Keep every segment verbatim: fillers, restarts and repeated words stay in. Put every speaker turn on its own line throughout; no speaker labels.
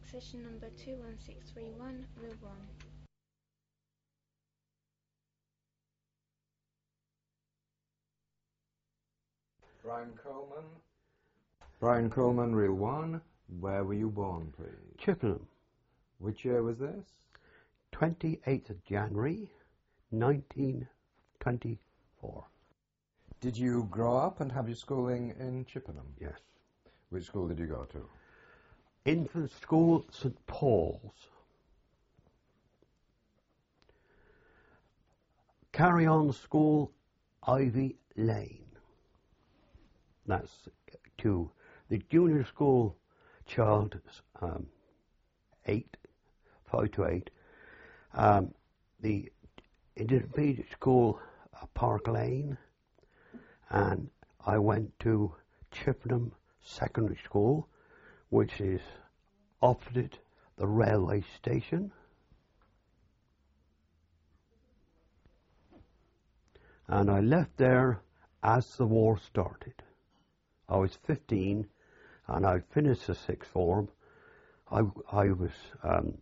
session number two one six three one, Rule one.
Brian Coleman. Brian Coleman, Reel one. Where were you born, please?
Chippenham.
Which year was this?
twenty-eighth of January, nineteen twenty-four.
Did you grow up and have your schooling in Chippenham?
Yes.
Which school did you go to?
Infant School, St Paul's. Carry On School, Ivy Lane. That's two. The junior school child is um, eight, five to eight. Um, the intermediate school, uh, Park Lane, and I went to Chippenham Secondary School, which is opposite the railway station. And I left there as the war started. I was fifteen, and I finished the sixth form. I, I was um,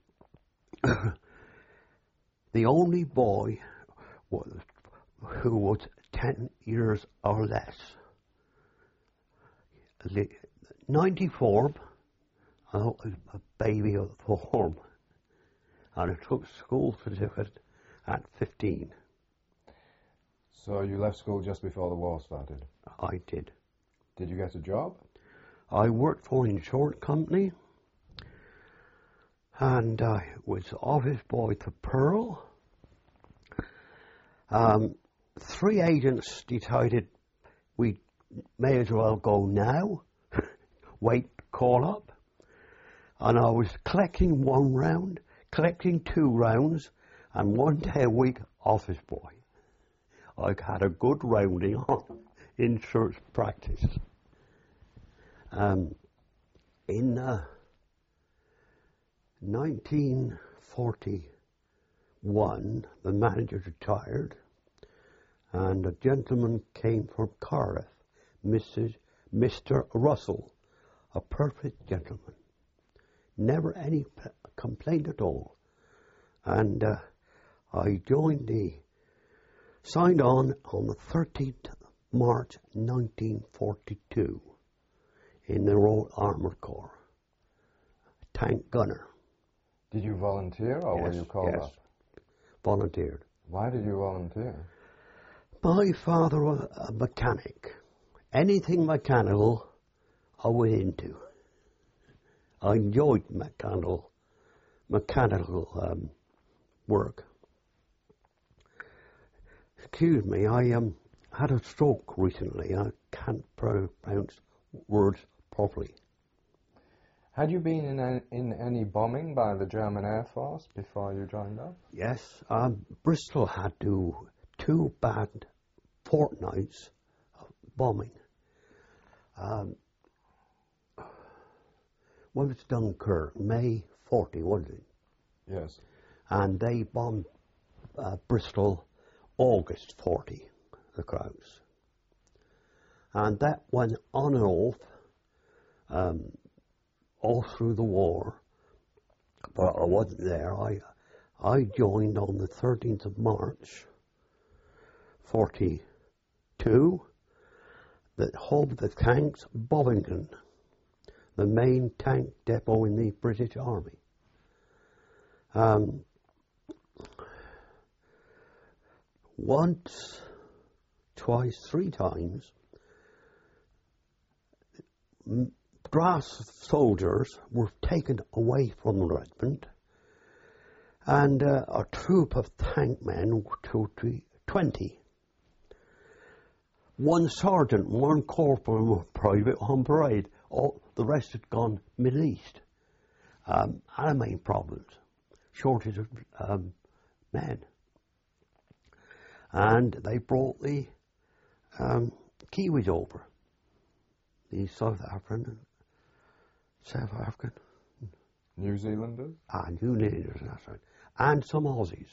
the only boy who was ten years or less. ninety-four, I was a baby of the form, and I took school certificate at fifteen.
So you left school just before the war started?
I did.
Did you get a job?
I worked for an insurance company, and I was office boy to Pearl. Um, three agents decided we may as well go now, wait, call up. And I was collecting one round, collecting two rounds, and one day a week office boy. I had a good rounding on insurance practice. Um, in uh, nineteen forty-one, the manager retired, and a gentleman came from Cardiff, Missus Mister Russell, a perfect gentleman, never any p- complaint at all. And uh, I joined the, signed on on the thirteenth of March nineteen forty-two in the Royal Armoured Corps, tank gunner.
Did you volunteer, or
Yes,
were you called
yes.
up?
Volunteered.
Why did you volunteer?
My father was a mechanic. Anything mechanical, I was into. I enjoyed mechanical, mechanical um, work. Excuse me, I um, had a stroke recently. I can't pronounce words properly.
Had you been in, a, in any bombing by the German Air Force before you joined up?
Yes, um, Bristol had to two bad fortnights of bombing. Um, when was Dunkirk? May forty, wasn't it?
Yes.
And they bombed uh, Bristol August forty, the Krauts. And that went on and off um, all through the war, but I wasn't there. I I joined on the thirteenth of March, forty-two, that hove the tanks Bovington, the main tank depot in the British Army. Um, once, twice, three times, brass soldiers were taken away from the regiment, and uh, a troop of tank men, twenty. One sergeant, one corporal, one private on parade. All the rest had gone Middle East. Um, our main problems, shortage of um, men. And they brought the um, Kiwis over, the South African, South African,
New Zealanders?
ah, New Zealanders, that's right, and some Aussies.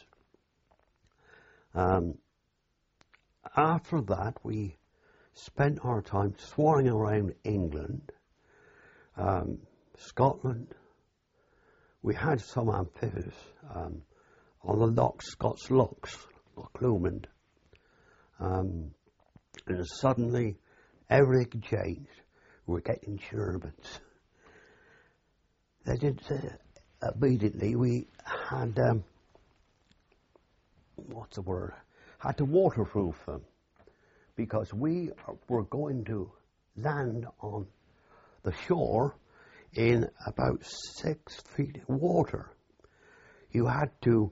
Um, after that, we spent our time swarming around England, um, Scotland, we had some amphibious um, on the locks, Scots locks, Loch Lomond. Um, and suddenly everything changed. We're getting Shermans. They did uh, immediately. We had um, what's the word? Had to waterproof them because we were going to land on the shore in about six feet of water. You had to,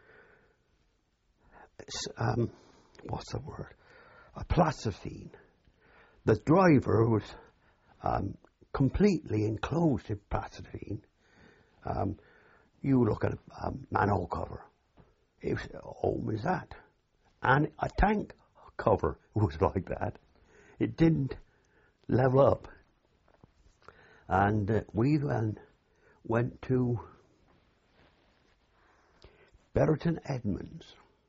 um, what's the word? A plasticine. The driver was um, completely enclosed in plasticine. Um, you look at a um, manhole cover. It was, oh, was that? And a tank cover was like that. It didn't level up. And uh, we then went to Betterton Edmonds,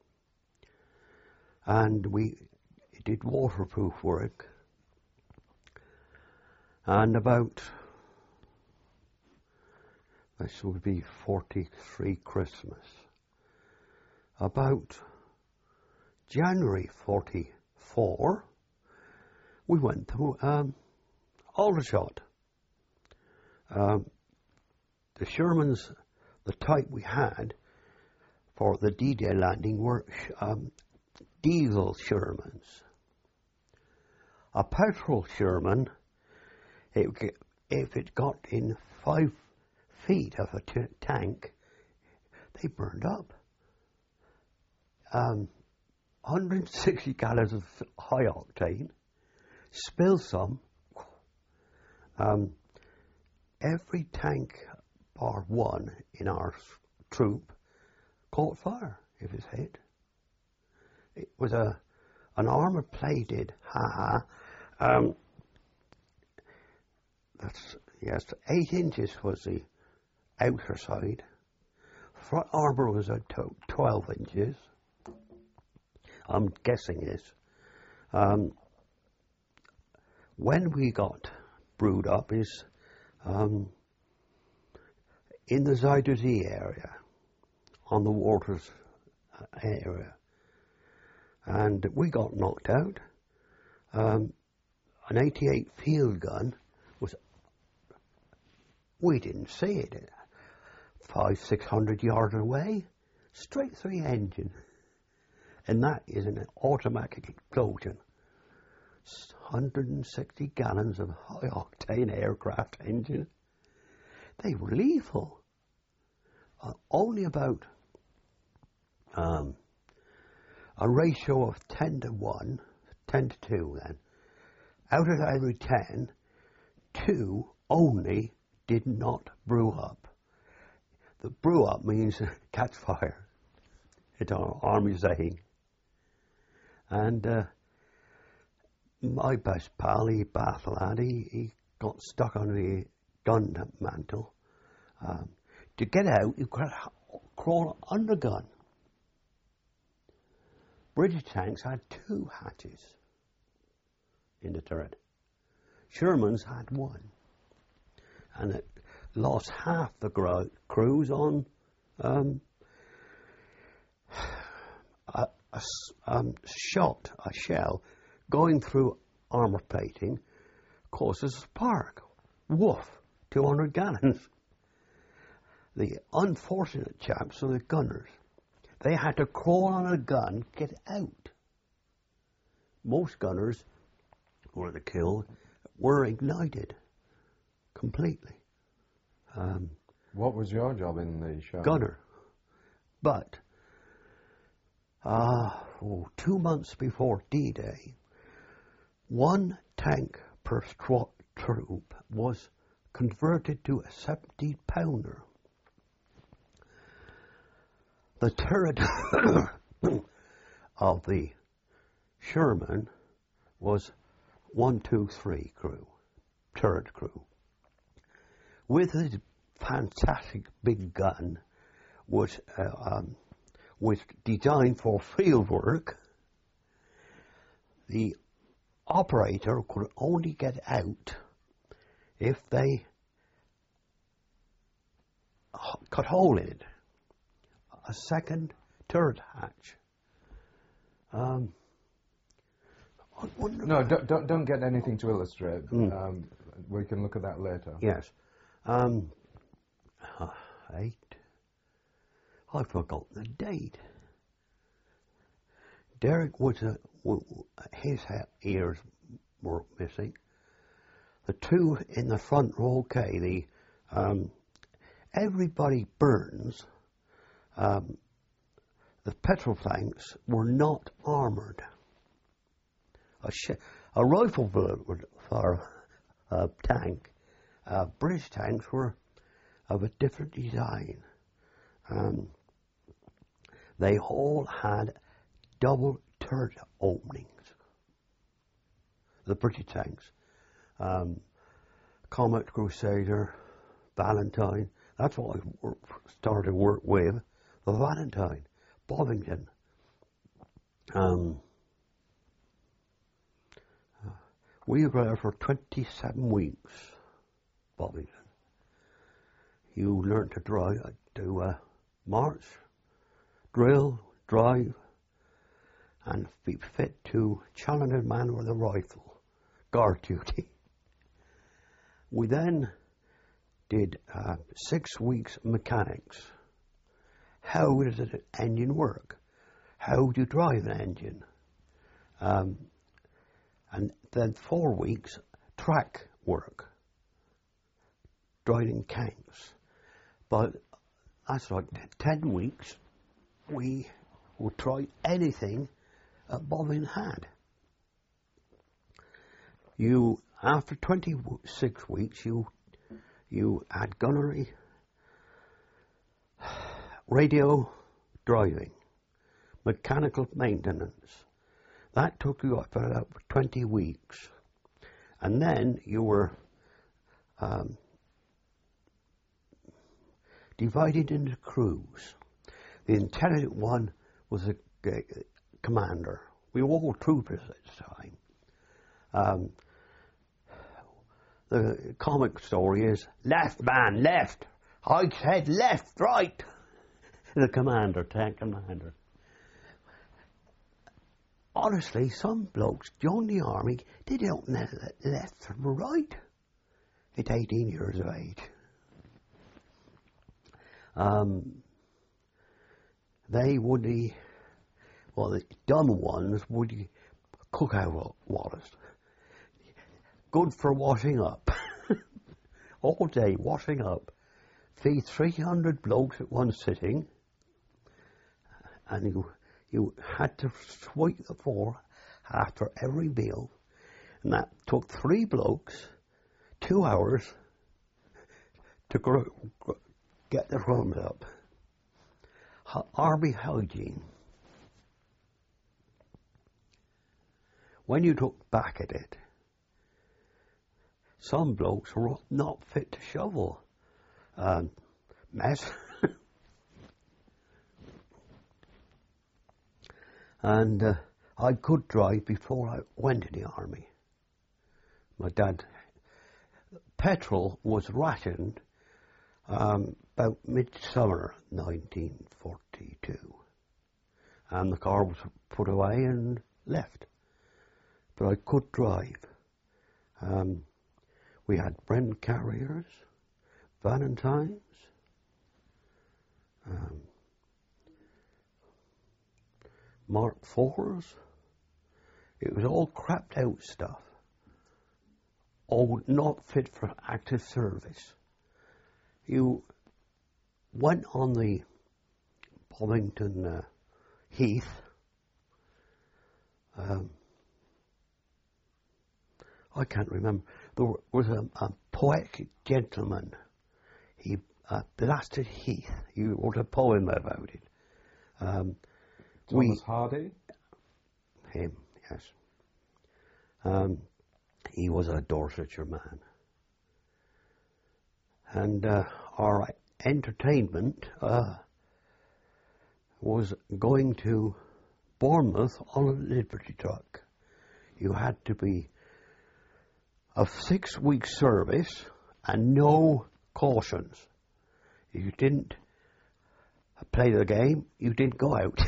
and we did waterproof work. And about, this would be forty-three Christmas, about January forty-four, we went to um, Aldershot. Um, the Shermans, the type we had for the D-Day landing were um, diesel Shermans. A petrol Sherman, it, if it got in five feet of a t tank, they burned up. Um, one hundred sixty gallons of high octane, spill some. Um, every tank bar one in our troop caught fire if it's hit. It was a an armour plated, ha ha. Um, that's yes, eight inches was the outer side. Front armour was at twelve inches. I'm guessing is. Um, when we got brewed up is um, in the Zuiderzee area, on the waters area, and we got knocked out. Um, an eighty-eight field gun was, we didn't see it, five, six hundred yards away, straight through the engine. And that is an automatic explosion. one hundred sixty gallons of high-octane aircraft engine. They were lethal. Uh, only about um, a ratio of ten to one, ten to two then. Out of every ten, two only did not brew up. The brew up means catch fire. It's our army saying. And uh, my best pal, he Bath lad, he, he got stuck on the gun mantle. Um, to get out, you could crawl under gun. British tanks had two hatches in the turret. Shermans had one. And it lost half the crews on um, a, a um, shot, a shell, going through armour plating, causes a spark. Woof, two hundred gallons. The unfortunate chaps are the gunners. They had to crawl on a gun, get out. Most gunners who were killed were ignited completely. Um,
what was your job in the show?
Gunner. But uh, oh, two months before D-Day, one tank per troop was converted to a seventy pounder. The turret of the Sherman was one two three crew, turret crew. With his fantastic big gun, was uh, um, was designed for field work. The operator could only get out if they cut hole in it. A second turret hatch. Um, I wonder
No, don't, don't, don't get anything to illustrate.
Mm.
Um, we can look at that later.
Yes. Um, uh, eight. I forgot the date. Derek was a, w- his he- ears were missing. The two in the front were okay. The um, everybody burns. Um, the petrol tanks were not armoured. A, sh- a rifle bullet would fire a tank. Uh, British tanks were of a different design. Um, they all had double turret openings. The British tanks. Um, Comet, Crusader, Valentine. That's what I work, started work with. The Valentine, Bovington. Um, uh, we were there for twenty-seven weeks, Bovington. You learn to drive, uh, to uh, march, drill, drive, and be fit to challenge a man with a rifle, guard duty. We then did uh, six weeks mechanics. How does an engine work? How do you drive an engine? Um, and then four weeks track work, driving tanks. But that's like ten weeks. We would try anything that Bobbin had. You, after twenty-six weeks, you you had gunnery, radio driving, mechanical maintenance. That took you up about twenty weeks. And then you were um, divided into crews. The intelligent one was a uh, commander. We were all troopers at the time. Um, the comic story is, left man, left. I said left, right. The commander, tank commander. Honestly, some blokes join the army, they don't know left from right at eighteen years of age. Um, they would be, well, the dumb ones would cook out waters. Good for washing up. All day washing up. Feed three hundred blokes at one sitting. And you, you had to sweep the floor after every meal. And that took three blokes two hours to gr- gr- get the rooms up. H- army hygiene. When you look back at it, some blokes were not fit to shovel um, mess. And uh, I could drive before I went to the army. My dad, petrol was rationed um, about midsummer nineteen forty-two. And the car was put away and left. But I could drive. Um, we had Brent Carriers, Valentines, um, Mark fours. It was all crapped out stuff. All not fit for active service. You went on the Bovington uh, Heath. Um, I can't remember. There was a, a poetic gentleman. He uh, blasted Heath. He wrote a poem about it. Um,
Thomas
we,
Hardy?
Him, yes. Um, he was a Dorsetshire man. And uh, our entertainment uh, was going to Bournemouth on a Liberty truck. You had to be of six weeks service and no cautions. If you didn't play the game, you didn't go out.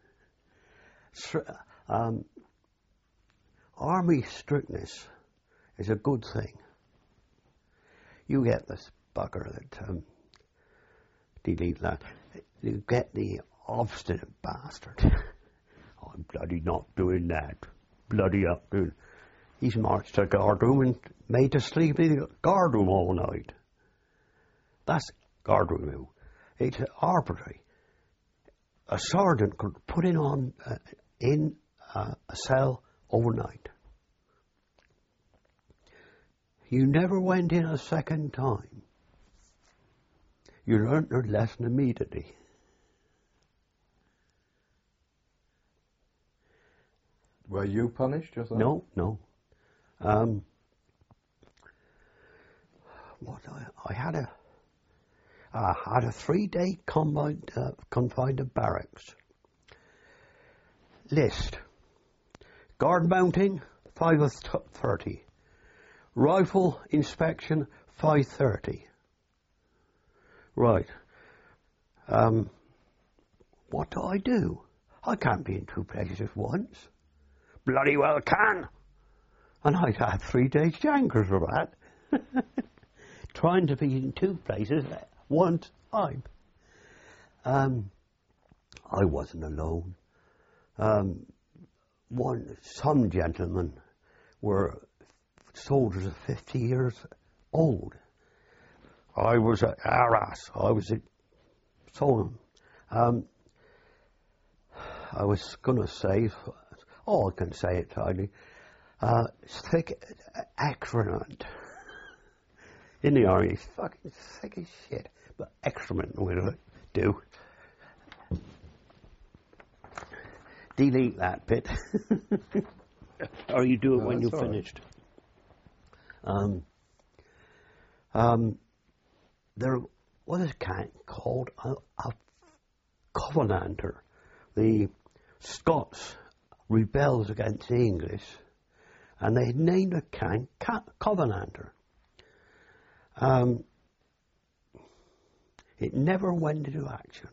um, army strictness is a good thing. You get this bugger that, um, delete that, you get the obstinate bastard. I'm bloody not doing that. Bloody up doing. He's marched to guardroom and made to sleep in the guardroom all night. That's guardroom. It's arbitrary. A sergeant could put him on uh, in uh, a cell overnight. You never went in a second time. You learned your lesson immediately.
Were you punished yourself?
No, no. Um, what I, I had a I had a three-day confined uh, confined to barracks. List: guard mounting five thirty, rifle inspection five thirty. Right. Um, what do I do? I can't be in two places at once. Bloody well can. And I had three days jankers for that. Trying to be in two places at one time. Um, I wasn't alone. Um, one, some gentlemen were soldiers of fifty years old. I was a harass. I was a soldier. Um, I was going to say, oh, I can say it tidily, uh, thick excrement. In the army, it's fucking thick as shit, but excrement will do. Delete that bit. Or you do it
No,
when you're
that's all right.
finished. Um, um, there was a cat called a, a Covenanter. The Scots rebelled against the English, and they named a can Cat Covenanter. Um, it never went into action.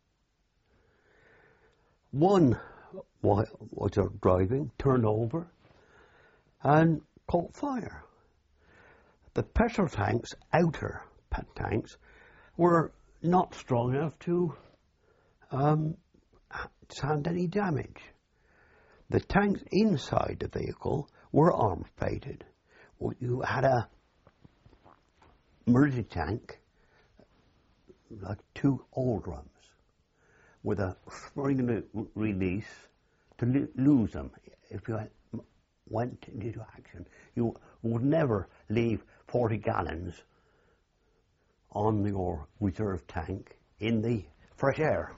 One was driving, turned over, and caught fire. The petrol tanks, outer tanks, were not strong enough to um, stand any damage. The tanks inside the vehicle were arms plated. You had a emergency tank, like two old drums, with a spring release to lo- lose them. If you went into action, you would never leave forty gallons on your reserve tank in the fresh air.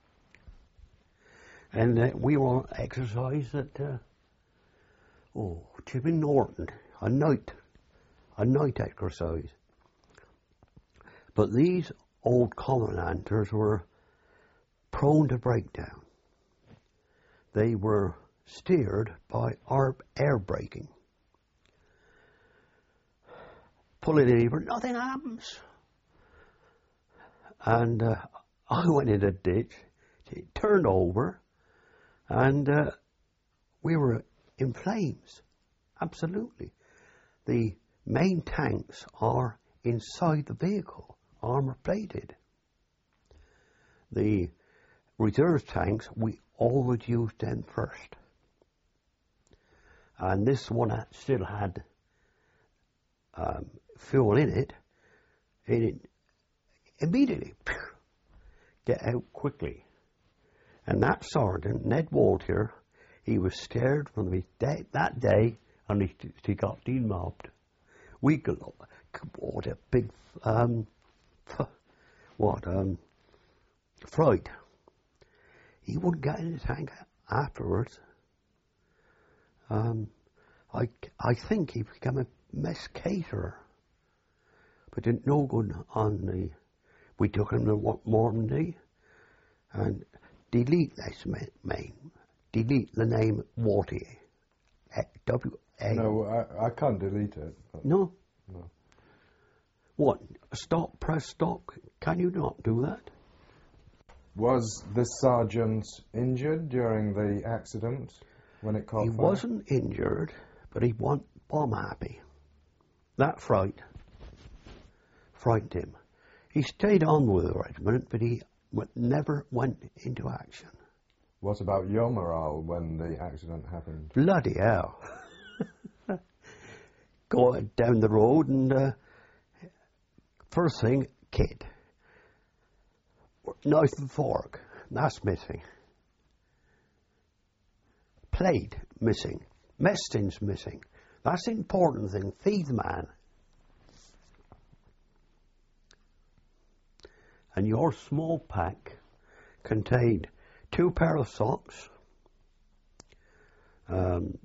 And uh, we were on exercise at, uh, oh, Chipping Norton, a night, a night exercise. But these old Covenanters were prone to breakdown. They were steered by air braking. Pull a lever, nothing happens. And uh, I went in a ditch, it turned over, and uh, we were in flames. Absolutely. The main tanks are inside the vehicle, armor plated. The reserve tanks, we always used them first. And this one still had um, fuel in it. It immediately get out quickly. And that sergeant, Ned Walter, he was scared from the day, that day, and he, he got demobbed. We got what a big um, what um, fright. He wouldn't get in the tank afterwards. Um, I I think he became a mess caterer, but didn't no good on the. We took him to Normandy, and delete this main, delete the name Walter. W A.
No, I, I can't delete it. but-
No.
No.
What? Stop. Press stop. Can you not do that?
Was this sergeant injured during the accident when it caught
He
fire?
wasn't injured, but he wasn't bomb happy. That fright frightened him. He stayed on with the regiment, but he w- never went into action.
What about your morale when the accident happened?
Bloody hell. Go down the road and uh, first thing, kid. Knife and fork, that's missing. Plate, missing. Mess tins, missing. That's the important thing. Feed the man. And your small pack contained two pair of socks, um,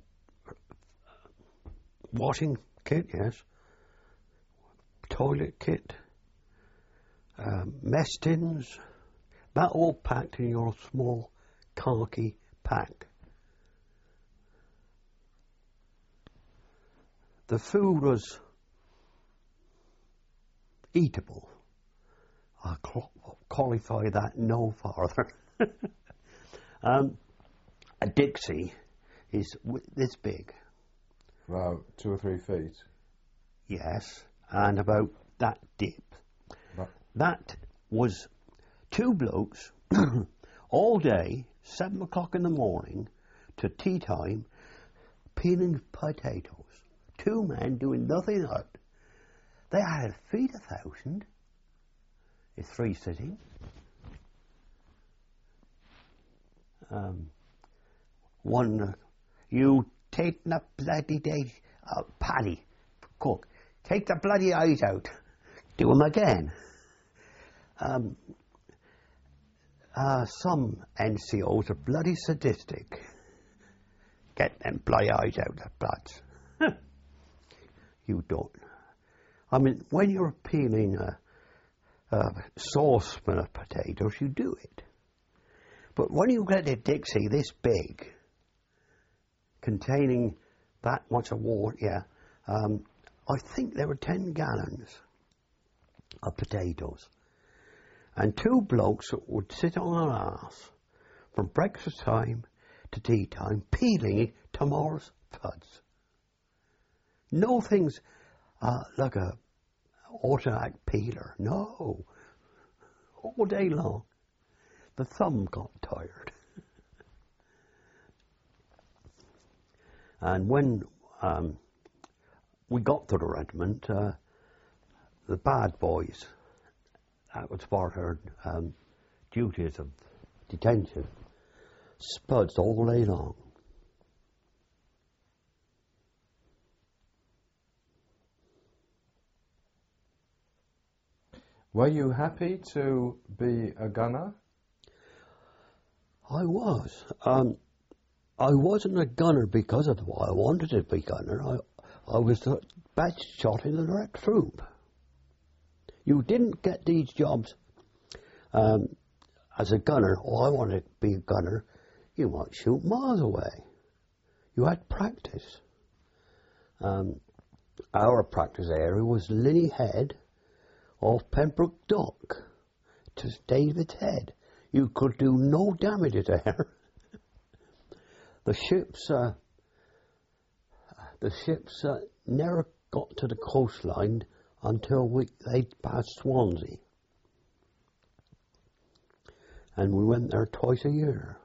washing kit, yes, toilet kit, um, mess tins, that all packed in your small khaki pack. The food was eatable. I'll qualify that no farther. um, a Dixie is w- this big.
About two or three feet.
Yes, and about that deep.
But
That was two blokes all day, seven o'clock in the morning to tea time, peeling potatoes. Two men doing nothing else. They had to feed a thousand. It's three sitting. Um, one, uh, you take the bloody day, uh, Paddy, cook, take the bloody eyes out. Do them again. Um, uh, some N C Os are bloody sadistic. Get them bloody eyes out of bloods. You don't. I mean, when you're peeling a, a saucepan of potatoes, you do it. But when you get a Dixie this big, containing that much of water, yeah, um, I think there were ten gallons of potatoes. And two blokes would sit on their arse from breakfast time to tea time, peeling tomorrow's puds. No things uh, like a automatic peeler, no. All day long. The thumb got tired. And when um, we got to the regiment, uh, the bad boys, that was part of um, duties of detention, spuds all day long.
were you happy to be a gunner?
I was. Um, I wasn't a gunner because of why I wanted to be a gunner. I, I was a bad shot in the direct troop. You didn't get these jobs um, as a gunner. Oh, I want to be a gunner. You might shoot miles away. You had practice. Um, our practice area was Linney Head off Pembroke Dock to David's Head. You could do no damage there. The ships, uh, the ships uh, never got to the coastline until we they passed Swansea, and we went there twice a year.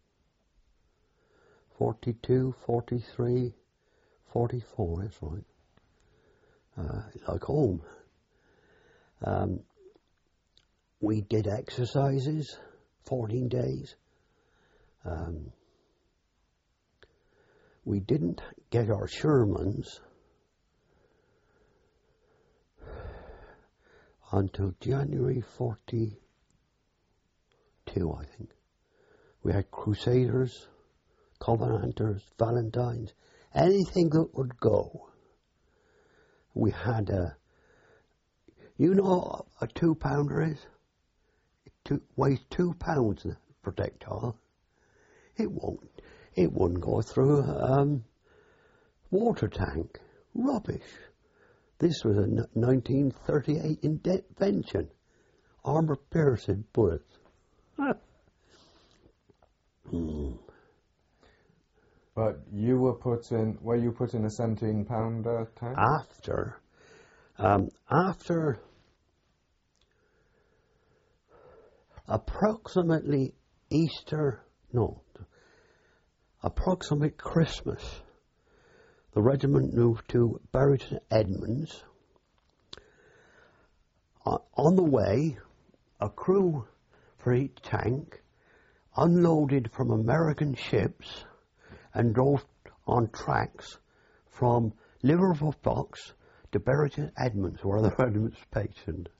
Forty-two, forty-three, forty-four. That's right. Uh, like home. Um, we did exercises, fourteen days. Um, we didn't get our Shermans until January forty-two, I think. We had Crusaders, Covenanters, Valentines, anything that would go. We had a, you know a two pounder is? It two, weighs two pounds, the projectile. It won't, it wouldn't go through a um, water tank. Rubbish. This was a nineteen thirty-eight invention. armor-piercing bullets. hmm.
But you were put in, were you put in a seventeen pounder tank?
After, um, after approximately Easter, no, approximate Christmas, the regiment moved to Barrington Edmonds. Uh, on the way, a crew for each tank unloaded from American ships and drove on tracks from Liverpool Docks to Barrington Edmonds, where the regiment was stationed.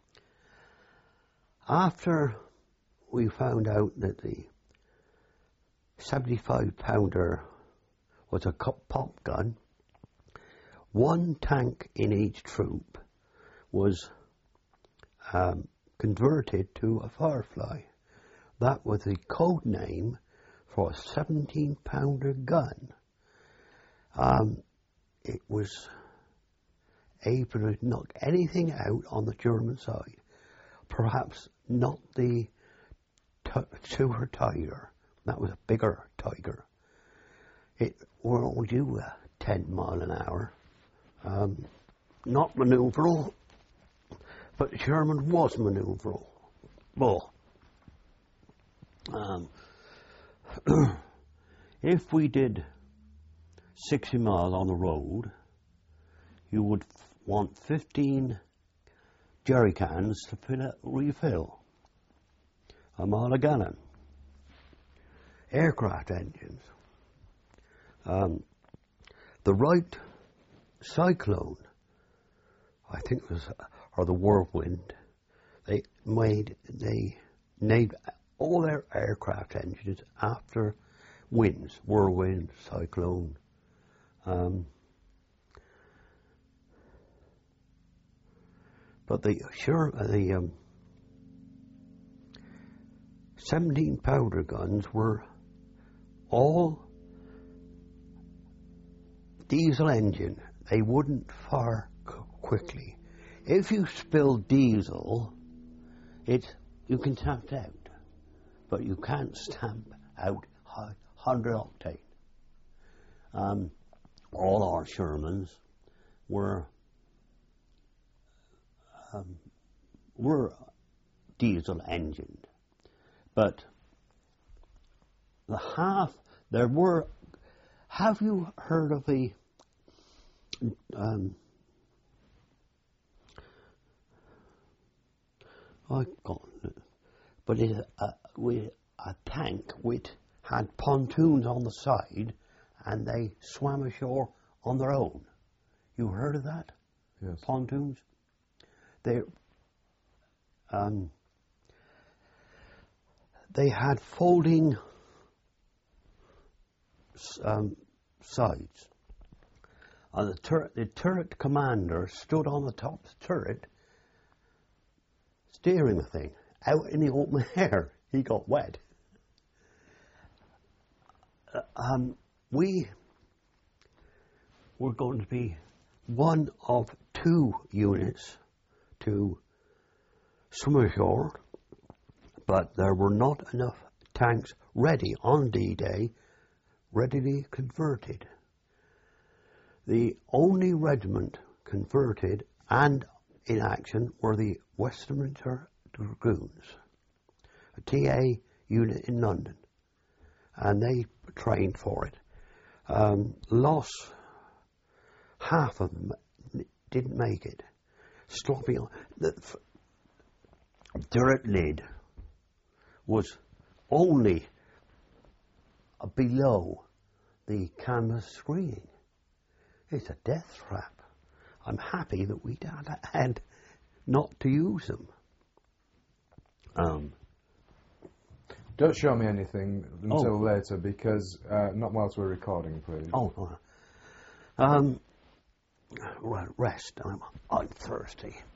After we found out that the seventy-five pounder was a pop gun, one tank in each troop was um, converted to a Firefly. That was the code name for a seventeen pounder gun. Um, it was able to knock anything out on the German side. Perhaps not the Super Tiger. That was a bigger Tiger. It will only do uh, ten mile an hour. Um, not manoeuvrable, but the Sherman was manoeuvrable. Well, um, if we did sixty miles on the road, you would f want fifteen jerry cans to fill it, refill a mile a gallon. Aircraft engines. Um, the Wright Cyclone, I think it was, or the Whirlwind, they made, they named all their aircraft engines after winds, Whirlwind, Cyclone. Um, but the sure the um, seventeen pounder guns were all diesel engine. They wouldn't fire quickly. If you spill diesel, it you can stamp it out, but you can't stamp out one hundred octane. Um, all our Shermans were um, were diesel engined, but the half there were. Have you heard of the um, I can't, but it's a, with a tank which had pontoons on the side, and they swam ashore on their own. You heard of that?
Yes.
Pontoons. They um, they had folding um, sides. And the turret, the turret commander stood on the top of the turret, steering the thing out in the open air. He got wet. Uh, um, we were going to be one of two units to swim ashore, but there were not enough tanks ready on D-Day, readily converted. The only regiment converted and in action were the Westminster Dragoons, a T A unit in London, and they trained for it. Um, lost half of them didn't make it. Stopping on the turret lid was only below the canvas screening. It's a death trap. I'm happy that we had not to use them. Um,
Don't show me anything until
oh.
later, because uh, not whilst we're recording, please.
Oh, all right. Um, right, rest. I'm, I'm thirsty.